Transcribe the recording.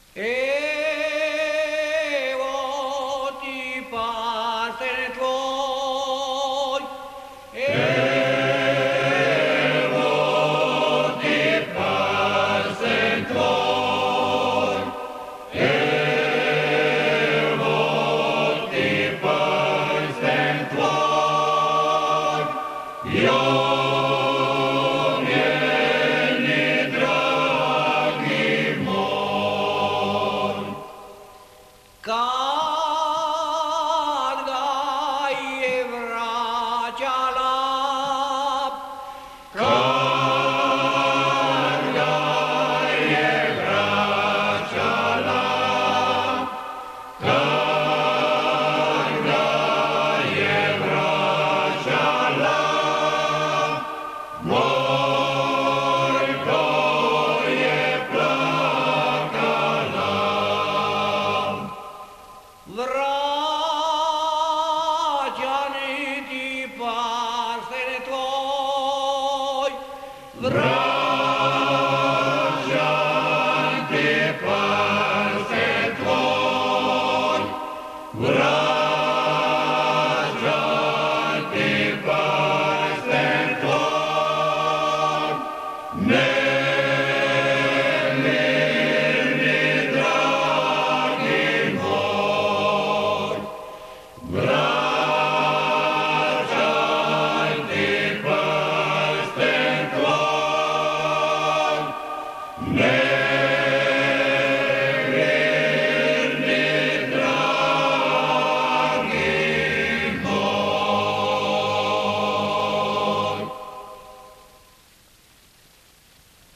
Evo ti pastere tvoj, Evo ti pastor tvoj, evo ti pastor tvoj, i omljeni dragi moj. kad ga je vraćala, Kad ga je vraćala, kad ga je vraćala, gorko je plakala. vraćani ti pastere tvoj, Vraćan ti pastor tvoj, vraćan ti pastor tvoj, ne mi